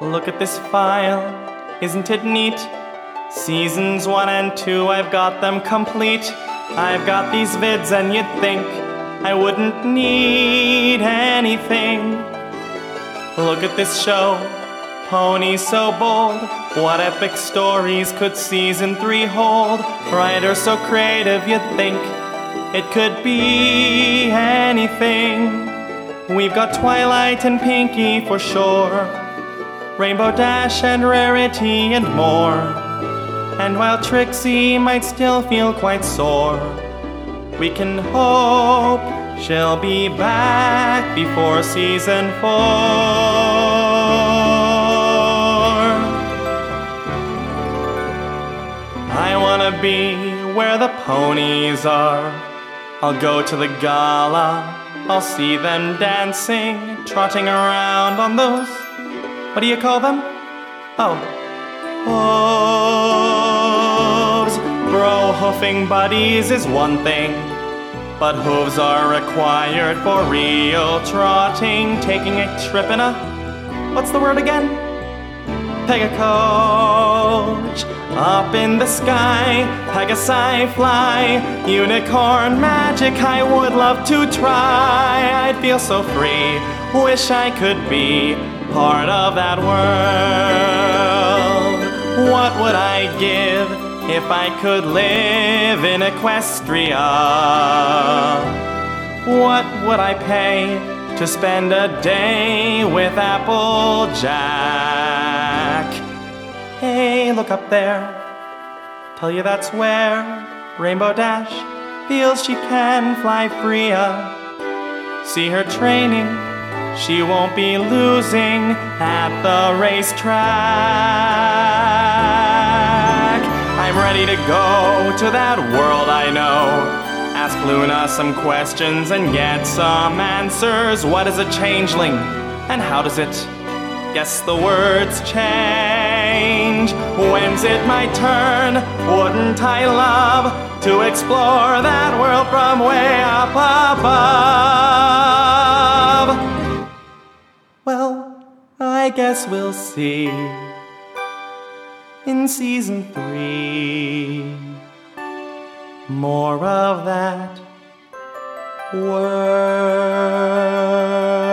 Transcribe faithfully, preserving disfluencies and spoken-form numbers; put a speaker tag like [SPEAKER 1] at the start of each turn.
[SPEAKER 1] Look at this file, isn't it neat? Seasons one and two, I've got them complete. I've got these vids and you'd think I wouldn't need anything. Look at this show, Pony So Bold. What epic stories could season three hold? Writers so creative you'd think it could be anything. We've got Twilight and Pinky for sure, Rainbow Dash and Rarity and more. And while Trixie might still feel quite sore, we can hope she'll be back before season four. I wanna be where the ponies are. I'll go to the gala, I'll see them dancing, trotting around on those, what do you call them? Oh, hooves. Bro hoofing buddies is one thing, but hooves are required for real trotting. Taking a trip in a, what's the word again? Pegacoach. Up in the sky, Pegasi fly, unicorn magic I would love to try. I'd feel so free, wish I could be part of that world. What would I give if I could live in Equestria? What would I pay to spend a day with Applejack? Hey, look up there, tell you that's where Rainbow Dash feels she can fly freer. See her training, she won't be losing at the racetrack. I'm ready to go to that world I know, ask Luna some questions and get some answers. What is a changeling, and how does it guess the words change? When's it my turn? Wouldn't I love to explore that world from way up above? Well, I guess we'll see in season three more of that world.